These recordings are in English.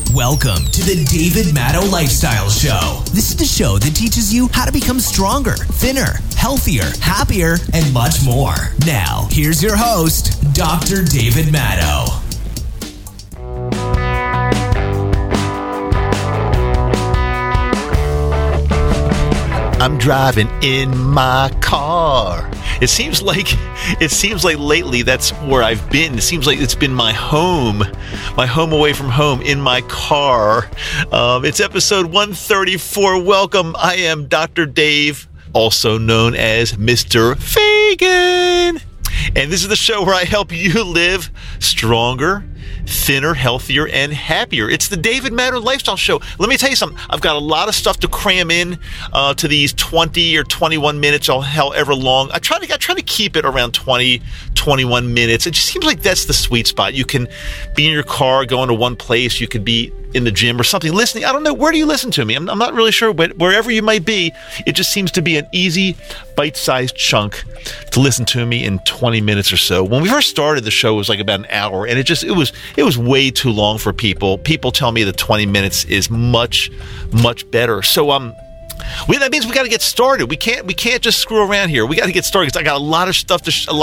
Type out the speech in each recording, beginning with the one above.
Welcome to the David Maddow Lifestyle Show. This is the show that teaches you how to become stronger, thinner, healthier, happier, and much more. Now, here's your host, Dr. David Maddow. I'm driving in my car. It seems like lately that's where I've been. It seems like it's been my home away from home in my car. It's episode 134. Welcome. I am Dr. Dave, also known as Mr. Fagan. And this is the show where I help you live stronger, thinner, healthier, and happier. It's the David Maddow Lifestyle Show. Let me tell you something. I've got a lot of stuff to cram in to these 20 or 21 minutes, or however long. I try to keep it around 20, 21 minutes. It just seems like that's the sweet spot. You can be in your car going to one place. You could be in the gym or something listening. I don't know. Where do you listen to me? I'm not really sure, but wherever you might be, it just seems to be an easy, bite-sized chunk to listen to me in 20 minutes or so. When we first started, the show was like about an hour, and it was way too long for people. People tell me that 20 minutes is much, much better. So that means we got to get started. We can't just screw around here. We got to get started because I got a lot of stuff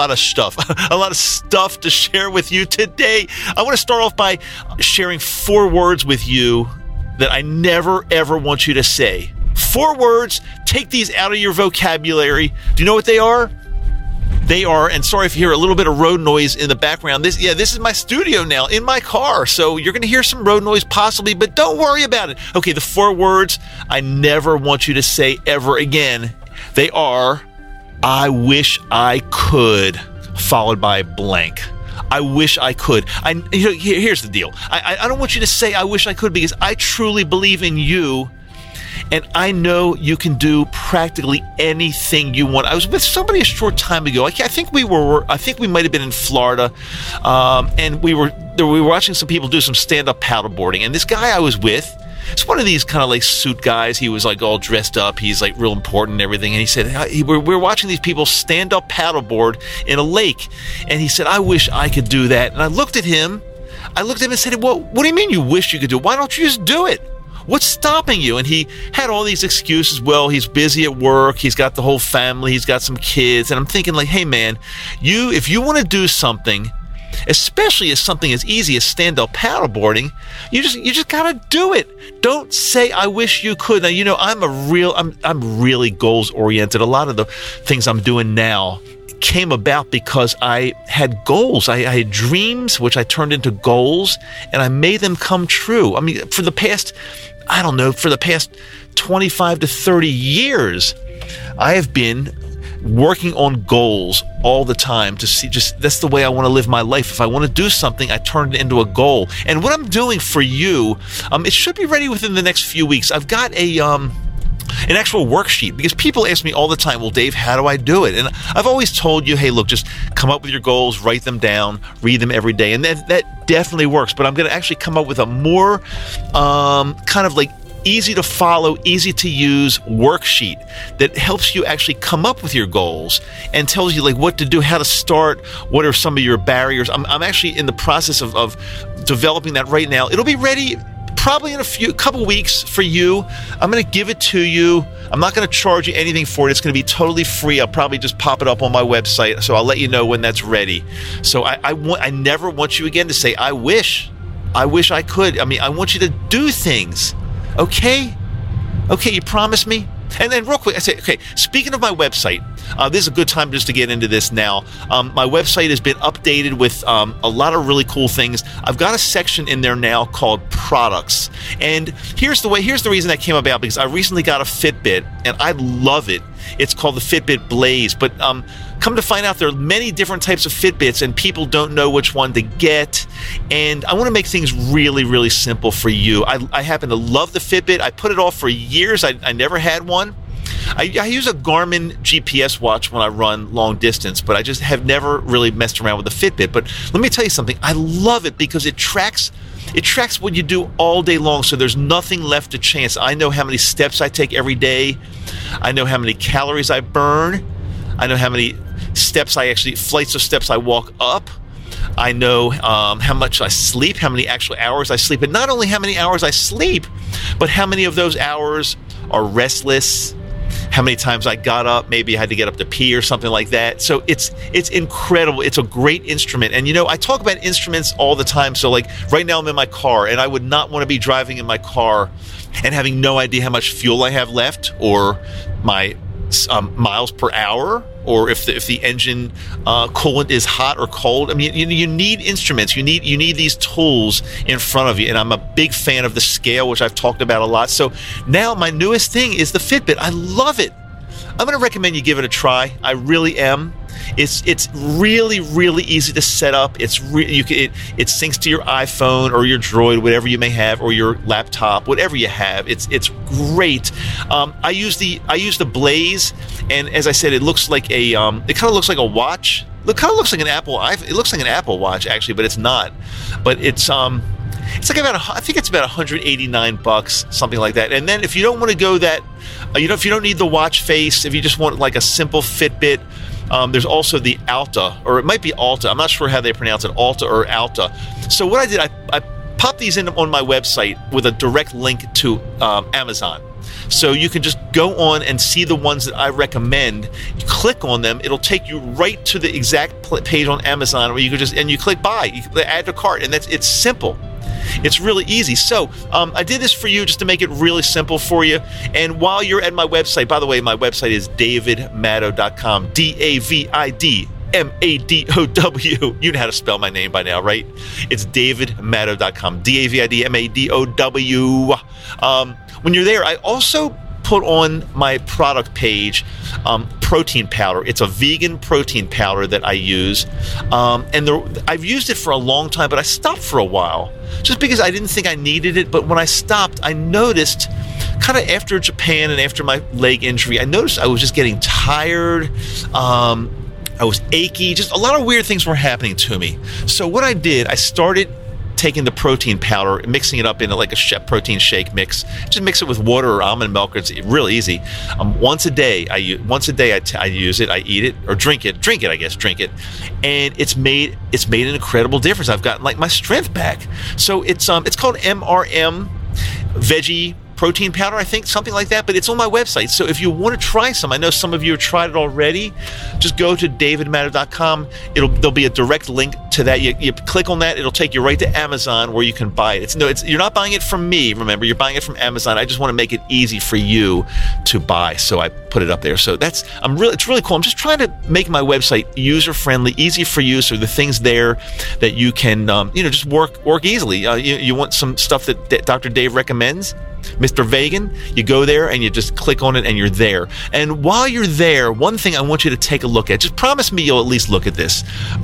to share with you today. I want to start off by sharing 4 words with you that I never ever want you to say. 4 words. Take these out of your vocabulary. Do you know what they are? They are, and sorry if you hear a little bit of road noise in the background. This is my studio now in my car, so you're going to hear some road noise possibly, but don't worry about it. Okay, the 4 words I never want you to say ever again. They are, I wish I could, followed by blank. I wish I could. Here's the deal. I don't want you to say I wish I could because I truly believe in you. And I know you can do practically anything you want. I was with somebody a short time ago. I think we might have been in Florida, and we were watching some people do some stand-up paddleboarding. And this guy I was with, it's one of these kind of like suit guys. He was like all dressed up. He's like real important and everything. And he said, we're watching these people stand up paddleboard in a lake. And he said, I wish I could do that. And I looked at him and said, well, what do you mean you wish you could do it? Why don't you just do it? What's stopping you? And he had all these excuses. Well, he's busy at work. He's got the whole family. He's got some kids. And I'm thinking like, hey man, if you want to do something, especially as something as easy as stand-up paddleboarding, you just gotta do it. Don't say I wish you could. Now, I'm really goals oriented. A lot of the things I'm doing now came about because I had goals. I had dreams, which I turned into goals, and I made them come true. I mean, for the past 25 to 30 years, I have been working on goals all the time to see that's the way I want to live my life. If I want to do something, I turn it into a goal. And what I'm doing for you, it should be ready within the next few weeks. I've got an actual worksheet because people ask me all the time, well, Dave, how do I do it? And I've always told you, hey, look, just come up with your goals, write them down, read them every day. And that definitely works. But I'm going to actually come up with a more kind of like easy to follow, easy to use worksheet that helps you actually come up with your goals and tells you like what to do, how to start, what are some of your barriers. I'm actually in the process of developing that right now. It'll be ready probably in a couple weeks for you. I'm going to give it to you. I'm not going to charge you anything for it. It's going to be totally free. I'll probably just pop it up on my website, so I'll let you know when that's ready. So I never want you again to say, I wish I could. I mean, I want you to do things. Okay, you promise me? And then real quick, I say, okay, speaking of my website, this is a good time just to get into this now. My website has been updated with a lot of really cool things. I've got a section in there now called products. And here's the reason that came about, because I recently got a Fitbit, and I love it. It's called the Fitbit Blaze. But come to find out, there are many different types of Fitbits, and people don't know which one to get. And I want to make things really, really simple for you. I happen to love the Fitbit. I put it off for years. I never had one. I use a Garmin GPS watch when I run long distance, but I just have never really messed around with a Fitbit. But let me tell you something. I love it because it tracks what you do all day long, so there's nothing left to chance. I know how many steps I take every day. I know how many calories I burn. I know how many flights of steps I walk up. I know how much I sleep, how many actual hours I sleep, and not only how many hours I sleep, but how many of those hours are restless, how many times I got up, maybe I had to get up to pee or something like that. So it's incredible. It's a great instrument. And, I talk about instruments all the time. So, like, right now I'm in my car, and I would not want to be driving in my car and having no idea how much fuel I have left, or my miles per hour, or if the engine coolant is hot or cold. I mean, you need instruments. You need these tools in front of you. And I'm a big fan of the scale, which I've talked about a lot. So now my newest thing is the Fitbit. I love it. I'm going to recommend you give it a try. I really am. It's really, really easy to set up. It syncs to your iPhone or your Droid, whatever you may have, or your laptop, whatever you have. It's great. I use the Blaze, and as I said, it looks like it kind of looks like a watch. It kind of looks like an Apple. It looks like an Apple Watch actually, but it's not. But it's like I think it's about $189, something like that. And then if you don't want to go that, if you don't need the watch face, if you just want like a simple Fitbit, there's also the Alta, or it might be Alta. I'm not sure how they pronounce it, Alta or Alta. So what I did, I popped these in on my website with a direct link to Amazon. So you can just go on and see the ones that I recommend. You click on them, it'll take you right to the exact page on Amazon where you can you click buy, you add to cart, and it's simple. It's really easy. So I did this for you just to make it really simple for you. And while you're at my website, by the way, my website is davidmaddow.com, DAVIDMADOW. You know how to spell my name by now, right? It's davidmaddow.com, DAVIDMADOW. When you're there, I also put on my product page protein powder. It's a vegan protein powder that I use. I've used it for a long time, but I stopped for a while just because I didn't think I needed it. But when I stopped, I noticed kind of after Japan and after my leg injury, I noticed I was just getting tired. I was achy. Just a lot of weird things were happening to me. So what I did, I started taking the protein powder, mixing it up into like a protein shake mix. Just mix it with water or almond milk. It's real easy. Once a day I use it. I eat it or drink it. Drink it, and it's made an incredible difference. I've gotten like my strength back. So it's called MRM Veggie Protein Powder, I think, something like that, but it's on my website. So if you want to try some, I know some of you have tried it already, just go to davidmaddow.com. There'll be a direct link to that. You click on that, it'll take you right to Amazon where you can buy it. You're not buying it from me, remember, you're buying it from Amazon. I just want to make it easy for you to buy, so I put it up there. So it's really cool. I'm just trying to make my website user friendly, easy for you, so the things there that you can just work easily. You want some stuff that Dr. Dave recommends, Mr. Vegan, you go there and you just click on it and you're there. And while you're there, one thing I want you to take a look at, just promise me you'll at least look at this.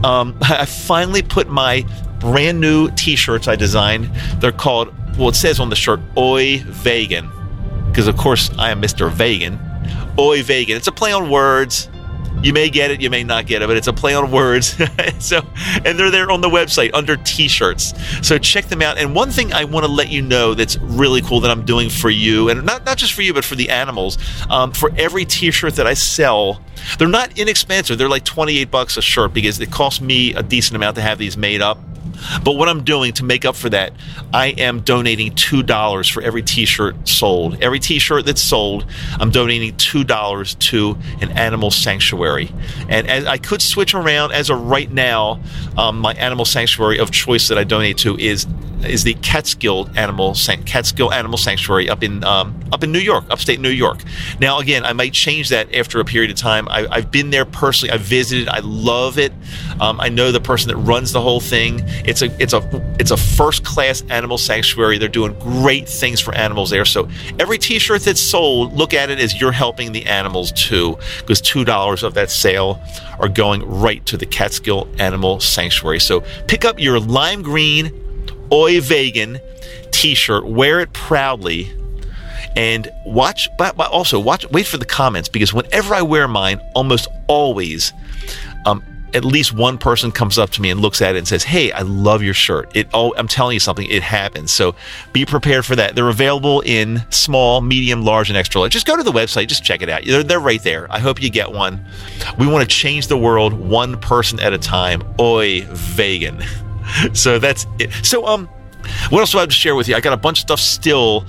I finally put my brand new t-shirts I designed. They're called, it says on the shirt, Oi Vegan, because of course I am Mr. Vegan. Oi Vegan. It's a play on words. You may get it, you may not get it, but it's a play on words. And they're there on the website under t-shirts. So check them out. And one thing I want to let you know that's really cool that I'm doing for you, and not just for you, but for the animals, for every t-shirt that I sell, they're not inexpensive. They're like $28 a shirt because it costs me a decent amount to have these made up. But what I'm doing to make up for that, I am donating $2 for every t-shirt sold. Every t-shirt that's sold, I'm donating $2 to an animal sanctuary. And as I could switch around, as of right now, my animal sanctuary of choice that I donate to is the Catskill Animal Sanctuary up in New York, upstate New York. Now, again, I might change that after a period of time. I've been there personally. I've visited. I love it. I know the person that runs the whole thing. It's a first-class animal sanctuary. They're doing great things for animals there. So every T-shirt that's sold, look at it as you're helping the animals too, because $2 of that sale are going right to the Catskill Animal Sanctuary. So pick up your lime green Oi Vegan t-shirt, wear it proudly, and wait for the comments, because whenever I wear mine, almost always at least one person comes up to me and looks at it and says, "Hey, I love your shirt." I'm telling you something, it happens. So be prepared for that. They're available in small, medium, large, and extra large. Just go to the website, just check it out. They're right there. I hope you get one. We want to change the world one person at a time. Oi, vegan. So that's it. So what else do I have to share with you? I got a bunch of stuff still.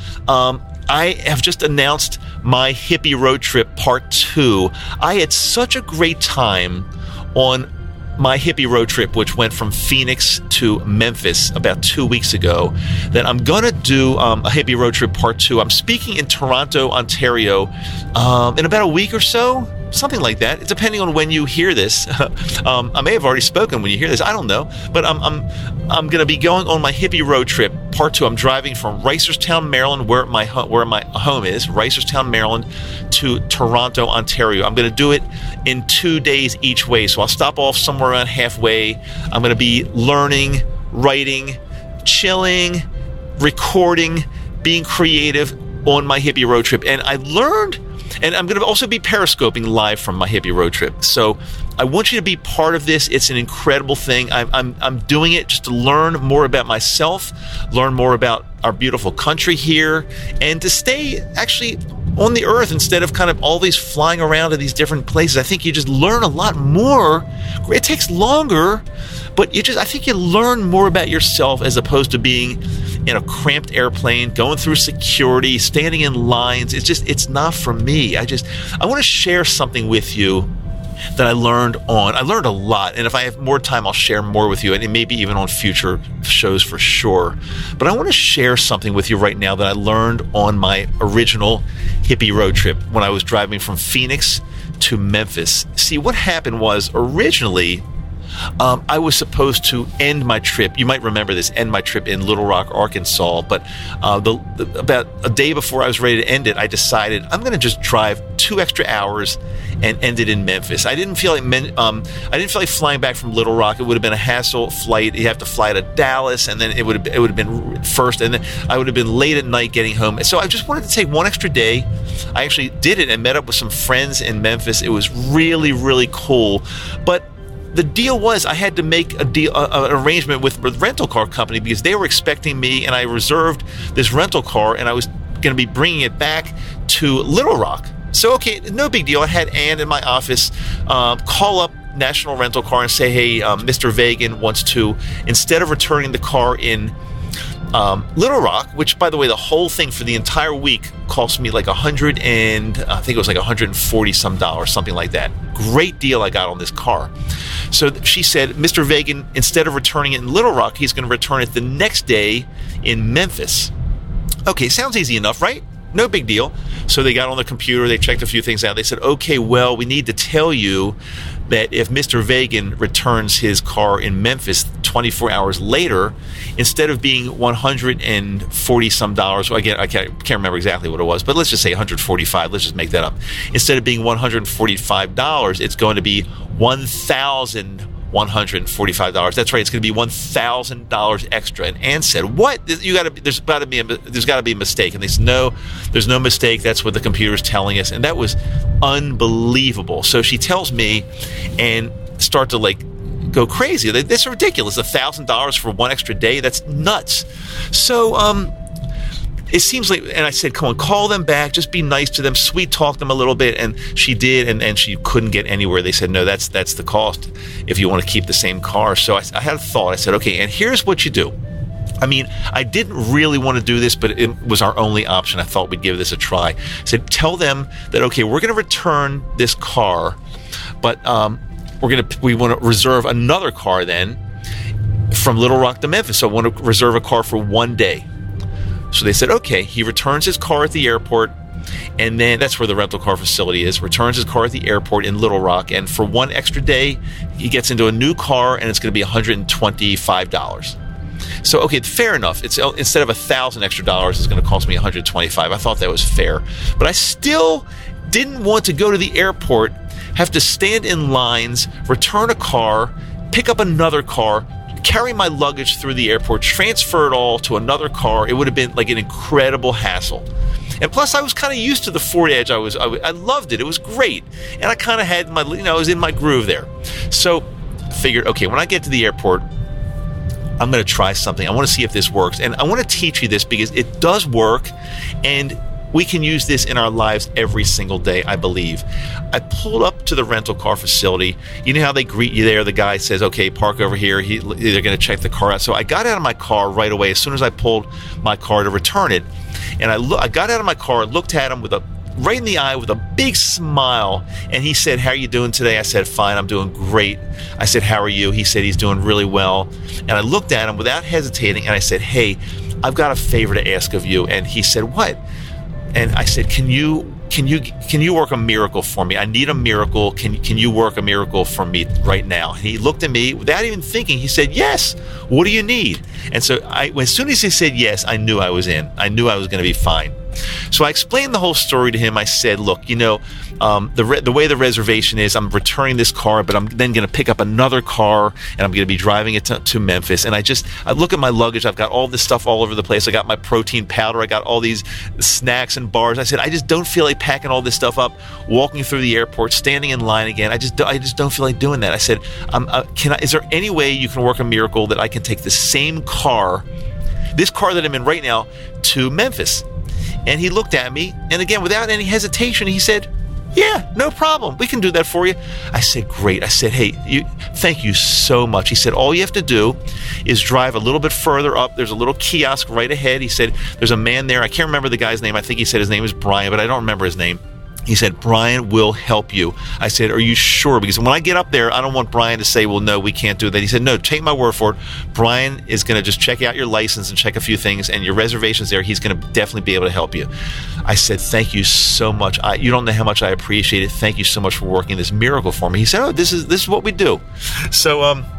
I have just announced my hippie road trip part 2. I had such a great time on my hippie road trip, which went from Phoenix to Memphis about 2 weeks ago, that I'm going to do a hippie road trip part 2. I'm speaking in Toronto, Ontario in about a week or so. Something like that. Depending on when you hear this. I may have already spoken when you hear this. I don't know. But I'm going to be going on my hippie road trip, part 2. I'm driving from Reisterstown, Maryland, where my home is, Reisterstown, Maryland, to Toronto, Ontario. I'm going to do it in 2 days each way. So I'll stop off somewhere around halfway. I'm going to be learning, writing, chilling, recording, being creative on my hippie road trip. And I learned... And I'm going to also be periscoping live from my hippie road trip. So I want you to be part of this. It's an incredible thing. I'm doing it just to learn more about myself, learn more about our beautiful country here, and to stay actually on the earth instead of kind of always flying around to these different places. I think you just learn a lot more. It takes longer, but I think you learn more about yourself as opposed to being in a cramped airplane, going through security, standing in lines. It's not for me. I want to share something with you that I learned a lot. And if I have more time, I'll share more with you, and maybe even on future shows for sure. But I want to share something with you right now that I learned on my original hippie road trip when I was driving from Phoenix to Memphis. See, what happened was originally, I was supposed to end my trip. You might remember this, end my trip in Little Rock, Arkansas. But about a day before I was ready to end it, I decided I'm going to just drive 2 extra hours and end it in Memphis. I didn't feel like flying back from Little Rock. It would have been a hassle flight. You have to fly to Dallas, and then it would have been first, and then I would have been late at night getting home. So I just wanted to take 1 extra day. I actually did it and met up with some friends in Memphis. It was really, really cool. But the deal was I had to make an arrangement with the rental car company because they were expecting me, and I reserved this rental car, and I was going to be bringing it back to Little Rock. So, okay, no big deal. I had Ann in my office call up National Rental Car and say, hey, Mr. Vegan wants to, instead of returning the car in Little Rock, which, by the way, the whole thing for the entire week cost me like $140 some dollars, something like that. Great deal I got on this car. So she said, Mr. Vegan, instead of returning it in Little Rock, he's going to return it the next day in Memphis. Okay, sounds easy enough, right? No big deal. So they got on the computer, they checked a few things out. They said, okay, well, we need to tell you that if Mr. Vegan returns his car in Memphis 24 hours later, instead of being $140 some dollars, again, I can't remember exactly what it was, but let's just say 145. Let's just make that up. Instead of being $145, it's going to be $1,145. That's right. It's going to be $1,000 extra. And Ann said, "What? There's got to be a mistake." And they said, "No, there's no mistake. That's what the computer's telling us." And that was unbelievable. So she tells me, and start to go crazy. That's ridiculous. $1,000 for 1 extra day. That's nuts. So it seems like, and I said, come on, call them back. Just be nice to them. Sweet talk them a little bit. And she did, and she couldn't get anywhere. They said, no, that's the cost if you want to keep the same car. So I had a thought. I said, okay, and here's what you do. I mean, I didn't really want to do this, but it was our only option. I thought we'd give this a try. I said, tell them that, okay, we're going to return this car, but we want to reserve another car then from Little Rock to Memphis. So I want to reserve a car for 1 day. So they said, okay. He returns his car at the airport, and then that's where the rental car facility is. Returns his car at the airport in Little Rock, and for 1 extra day, he gets into a new car, and it's going to be $125. So, okay, fair enough. It's instead of $1,000 extra dollars, it's going to cost me $125. I thought that was fair, but I still didn't want to go to the airport, have to stand in lines, return a car, pick up another car, carry my luggage through the airport, transfer it all to another car. It would have been like an incredible hassle. And plus, I was kind of used to the Ford Edge. I loved it. It was great. And I kind of had I was in my groove there. So figured, okay, when I get to the airport, I'm going to try something. I want to see if this works. And I want to teach you this because it does work, and we can use this in our lives every single day, I believe. I pulled up to the rental car facility. You know how they greet you there? The guy says, okay, park over here. They're going to check the car out. So I got out of my car right away as soon as I pulled my car to return it. And I got out of my car, looked at him right in the eye with a big smile, and he said, how are you doing today? I said, fine, I'm doing great. I said, how are you? He said he's doing really well. And I looked at him without hesitating, and I said, hey, I've got a favor to ask of you. And he said, what? And I said, can you work a miracle for me? I need a miracle. Can you work a miracle for me right now? And he looked at me without even thinking. He said, yes. What do you need? And so as soon as he said yes, I knew I was in. I knew I was going to be fine. So I explained the whole story to him. I said, look, the way the reservation is, I'm returning this car, but I'm then going to pick up another car, and I'm going to be driving it to Memphis. And I look at my luggage. I've got all this stuff all over the place. I got my protein powder. I got all these snacks and bars. I said, I just don't feel like packing all this stuff up, walking through the airport, standing in line again. I just don't feel like doing that. I said, is there any way you can work a miracle that I can take the same car, this car that I'm in right now, to Memphis? And he looked at me, and again, without any hesitation, he said, yeah, no problem. We can do that for you. I said, great. I said, hey, thank you so much. He said, all you have to do is drive a little bit further up. There's a little kiosk right ahead. He said, there's a man there. I can't remember the guy's name. I think he said his name is Brian, but I don't remember his name. He said, Brian will help you. I said, are you sure? Because when I get up there, I don't want Brian to say, well, no, we can't do that. He said, no, take my word for it. Brian is going to just check out your license and check a few things, and your reservation's there. He's going to definitely be able to help you. I said, thank you so much. You don't know how much I appreciate it. Thank you so much for working this miracle for me. He said, oh, this is what we do. So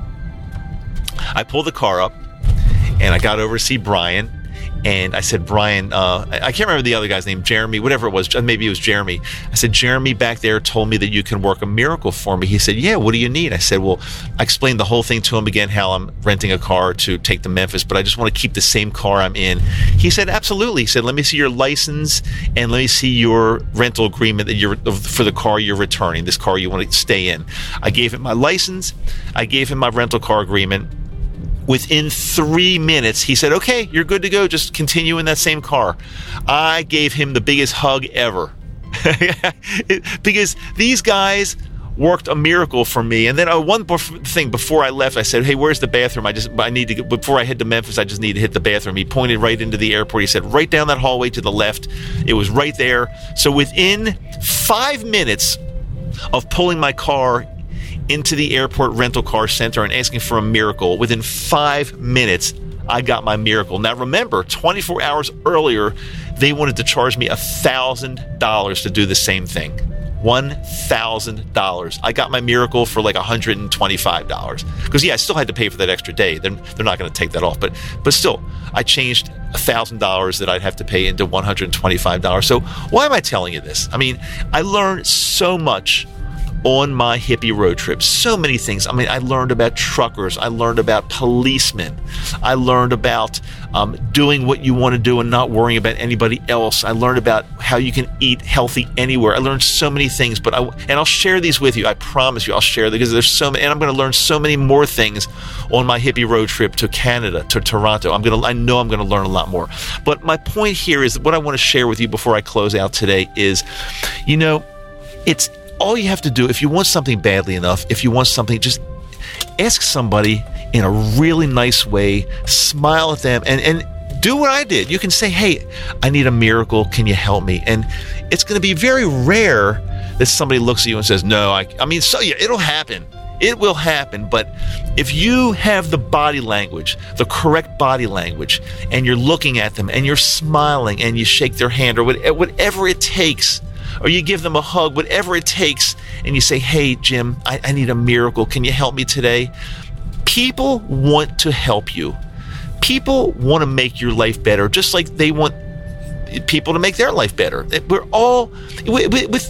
I pulled the car up, and I got over to see Brian. And I said, Brian, I can't remember the other guy's name, Jeremy, whatever it was. Maybe it was Jeremy. I said, Jeremy back there told me that you can work a miracle for me. He said, yeah, what do you need? I said, well, I explained the whole thing to him again, how I'm renting a car to take to Memphis, but I just want to keep the same car I'm in. He said, absolutely. He said, let me see your license and let me see your rental agreement for the car you're returning, this car you want to stay in. I gave him my license. I gave him my rental car agreement. Within 3 minutes, he said, okay, you're good to go. Just continue in that same car. I gave him the biggest hug ever because these guys worked a miracle for me. And then one thing before I left, I said, hey, where's the bathroom? I need to get, before I head to Memphis, I just need to hit the bathroom. He pointed right into the airport. He said, right down that hallway to the left. It was right there. So within 5 minutes of pulling my car into the airport rental car center and asking for a miracle, within 5 minutes, I got my miracle. Now remember, 24 hours earlier, they wanted to charge me $1,000 to do the same thing. $1,000. I got my miracle for like $125. Because I still had to pay for that extra day. They're not going to take that off. But still, I changed $1,000 that I'd have to pay into $125. So why am I telling you this? I mean, I learned so much on my hippie road trip. So many things. I mean, I learned about truckers. I learned about policemen. I learned about doing what you want to do and not worrying about anybody else. I learned about how you can eat healthy anywhere. I learned so many things, but I'll share these with you. I promise you I'll share them because there's so many, and I'm going to learn so many more things on my hippie road trip to Canada, to Toronto. I know I'm going to learn a lot more. But my point here is what I want to share with you before I close out today is, it's all you have to do, if you want something badly enough, if you want something, just ask somebody in a really nice way, smile at them, and do what I did. You can say, hey, I need a miracle. Can you help me? And it's going to be very rare that somebody looks at you and says, no, it'll happen. It will happen. But if you have the body language, the correct body language, and you're looking at them and you're smiling and you shake their hand or whatever it takes, or you give them a hug, whatever it takes, and you say, hey, Jim, I need a miracle. Can you help me today? People want to help you. People want to make your life better, just like they want people to make their life better. We're all, with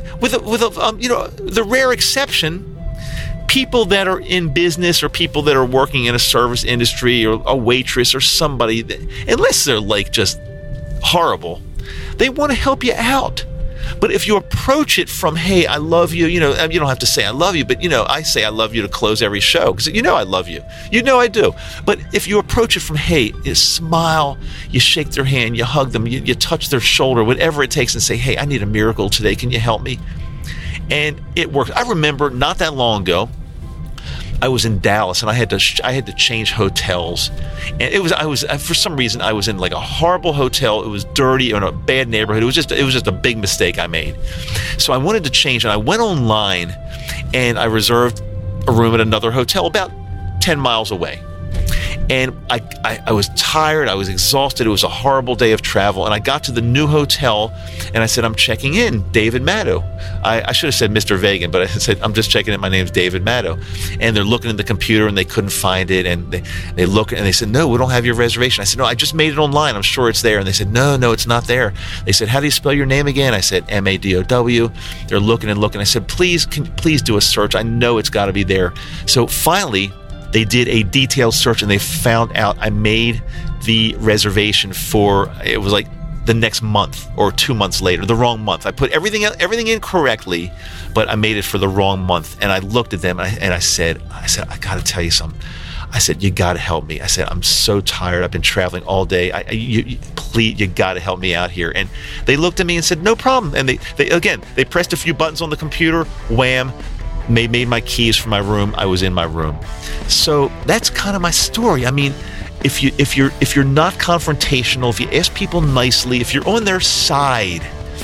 the rare exception, people that are in business or people that are working in a service industry or a waitress or somebody, unless they're like just horrible, they want to help you out. But if you approach it from, hey, I love you, you don't have to say I love you, but, I say I love you to close every show because I love you. I do. But if you approach it from, hey, you smile, you shake their hand, you hug them, you touch their shoulder, whatever it takes, and say, hey, I need a miracle today. Can you help me? And it worked. I remember not that long ago, I was in Dallas and I had to change hotels, and I was for some reason I was in like a horrible hotel. It was dirty in a bad neighborhood. It was just a big mistake I made. So I wanted to change, and I went online and I reserved a room at another hotel about 10 miles away. And I was tired. I was exhausted. It was a horrible day of travel. And I got to the new hotel and I said, I'm checking in, David Maddow. I should have said Mr. Vagan, but I said, I'm just checking in. My name's David Maddow. And they're looking at the computer and they couldn't find it. And they look and they said, no, we don't have your reservation. I said, no, I just made it online. I'm sure it's there. And they said, no, it's not there. They said, how do you spell your name again? I said, M-A-D-O-W. They're looking and looking. I said, please do a search. I know it's got to be there. So finally, they did a detailed search and they found out I made the reservation for, it was like the next month or 2 months later, the wrong month. I put everything in correctly, but I made it for the wrong month. And I looked at them and I said, I got to tell you something. I said, you got to help me. I said, I'm so tired. I've been traveling all day. Please, you got to help me out here. And they looked at me and said, no problem. And they pressed a few buttons on the computer, wham, they made my keys for my room. I was in my room. So that's kind of my story. I mean, if you're not confrontational, if you ask people nicely, if you're on their side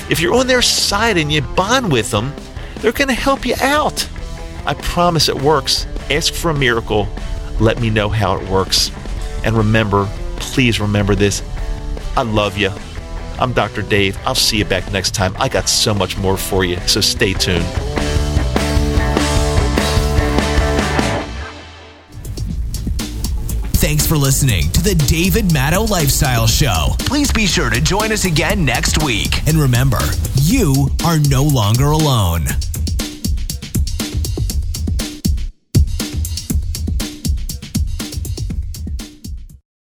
and you bond with them, they're going to help you out. I promise it works. Ask for a miracle. Let me know how it works. And remember, please remember this. I love you. I'm Dr. Dave. I'll see you back next time. I got so much more for you, so stay tuned. Thanks for listening to the David Maddow Lifestyle Show. Please be sure to join us again next week. And remember, you are no longer alone.